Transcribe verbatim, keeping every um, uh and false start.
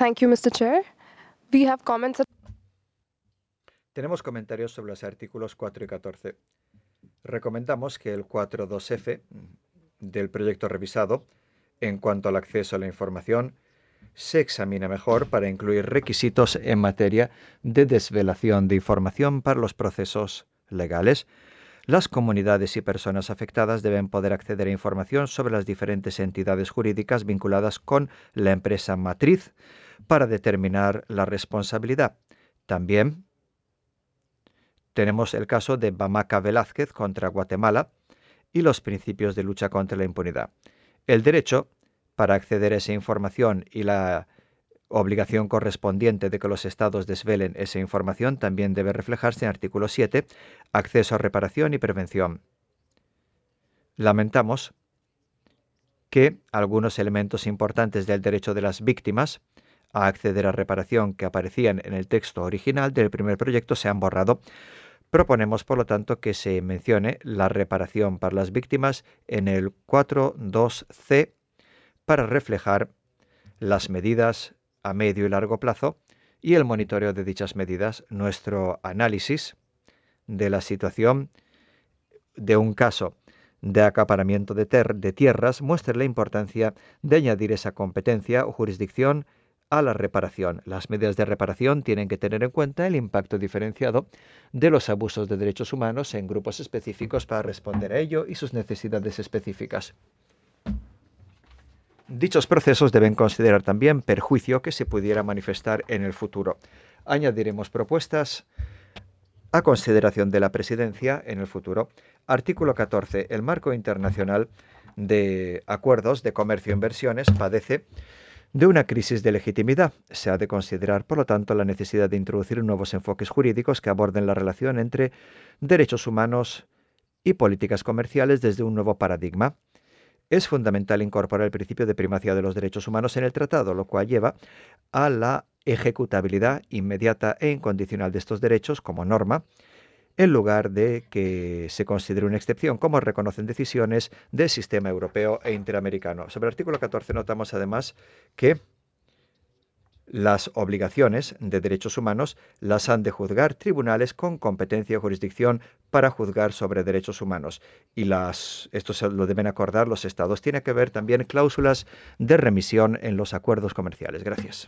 Thank you, mister Chair. We have comments. Tenemos comentarios sobre los artículos cuatro y catorce. Recomendamos que el cuatro punto dos efe del proyecto revisado, en cuanto al acceso a la información, se examine mejor para incluir requisitos en materia de desvelación de información para los procesos legales. Las comunidades y personas afectadas deben poder acceder a información sobre las diferentes entidades jurídicas vinculadas con la empresa matriz para determinar la responsabilidad. También tenemos el caso de Bamaca Velázquez contra Guatemala y los principios de lucha contra la impunidad. El derecho para acceder a esa información y la obligación correspondiente de que los estados desvelen esa información también debe reflejarse en artículo siete, acceso a reparación y prevención. Lamentamos que algunos elementos importantes del derecho de las víctimas a acceder a reparación que aparecían en el texto original del primer proyecto se han borrado. Proponemos, por lo tanto, que se mencione la reparación para las víctimas en el cuatro punto dos ce para reflejar las medidas a medio y largo plazo y el monitoreo de dichas medidas. Nuestro análisis de la situación de un caso de acaparamiento de, ter de tierras muestra la importancia de añadir esa competencia o jurisdicción a la reparación. Las medidas de reparación tienen que tener en cuenta el impacto diferenciado de los abusos de derechos humanos en grupos específicos para responder a ello y sus necesidades específicas. Dichos procesos deben considerar también perjuicio que se pudiera manifestar en el futuro. Añadiremos propuestas a consideración de la Presidencia en el futuro. Artículo catorce. El marco internacional de acuerdos de comercio e inversiones padece de una crisis de legitimidad. Se ha de considerar, por lo tanto, la necesidad de introducir nuevos enfoques jurídicos que aborden la relación entre derechos humanos y políticas comerciales desde un nuevo paradigma. Es fundamental incorporar el principio de primacía de los derechos humanos en el tratado, lo cual lleva a la ejecutabilidad inmediata e incondicional de estos derechos como norma, en lugar de que se considere una excepción, como reconocen decisiones del sistema europeo e interamericano. Sobre el artículo catorce notamos además que las obligaciones de derechos humanos las han de juzgar tribunales con competencia y jurisdicción para juzgar sobre derechos humanos. Y las, esto se lo deben acordar los estados. Tiene que haber también cláusulas de remisión en los acuerdos comerciales. Gracias.